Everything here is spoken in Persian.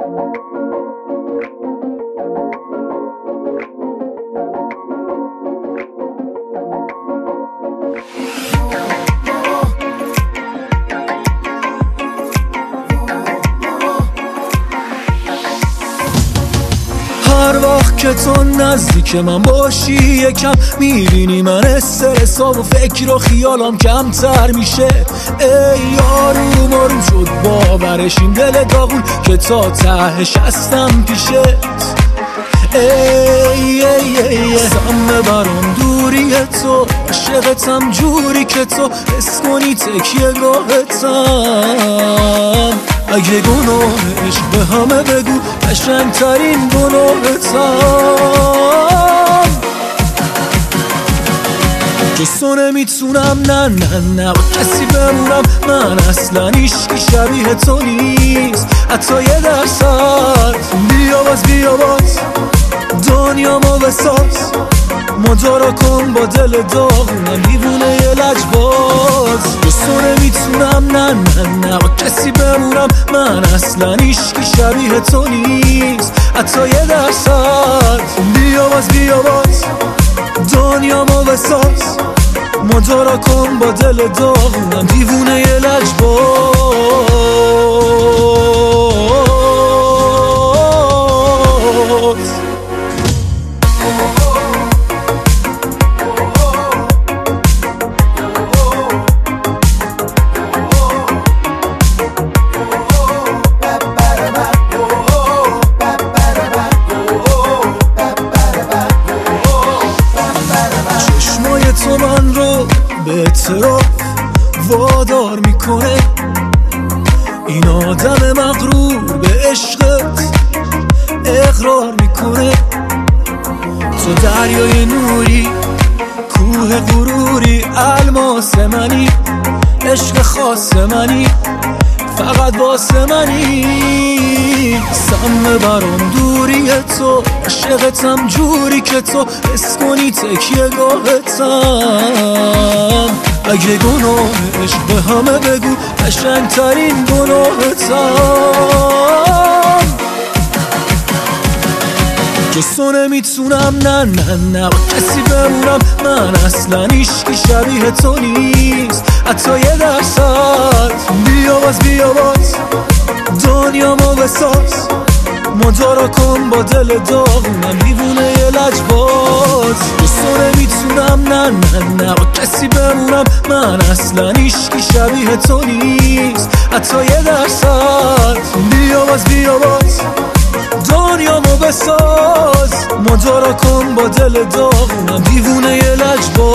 هر وقت که تو نزدیک من باشی یکم میبینی من استرسام و فکر و خیالام کمتر میشه. ای آروم آروم شد باورش این دل داغون که تا تهش هستم پیشت. ای سم برام دوری تو، عاشقتم جوری که تو حس کنی تکیه گاهتم. اگه گناهش به همه بگو قشنگترین گناهتم. جستو نمیتونم نه با کسی بمونم، من اصلا هیچکی شبیه تو نیست حتی یه درصد. بیا باز دنیامو بساز، مدارا کن با دل داغونم دیوونه یه لجباز. جستو نمیتونم نه با کسی بمونم، من اصلا هیچکی شبیه تو نیست حتی یه درصد. بیا باز دنیامو بساز، مدارا کن با دل داغونم دیوونه یه لجباز. تو من رو به اعتراف وادار میکنه، این آدم مغرور به عشقت اقرار میکنه. تو دریای نوری، کوه غروری، الماس منی، عشق خاص منی، فقط واسه منی. سم برام دوری تو، عاشقتم جوری که تو حس کنی تکیه گاهتم. اگه گناهش به همه بگو قشنگترین گناهتم. جستو نمیتونم نه با کسی بمونم، من اصلا هیچکی شبیه تو نیست حتی یه درصد. بیا باز دنیامو بساز، مدارا کن با دل داغونم دیوونه یه لجباز. جستو نمیتونم نه با کسی بمونم، من اصلا هیچکی شبیه تو نیست حتی یه درصد. بیا باز دنیامو بساز، مدارا کن با دل داغونم دیوونه یه لجباز.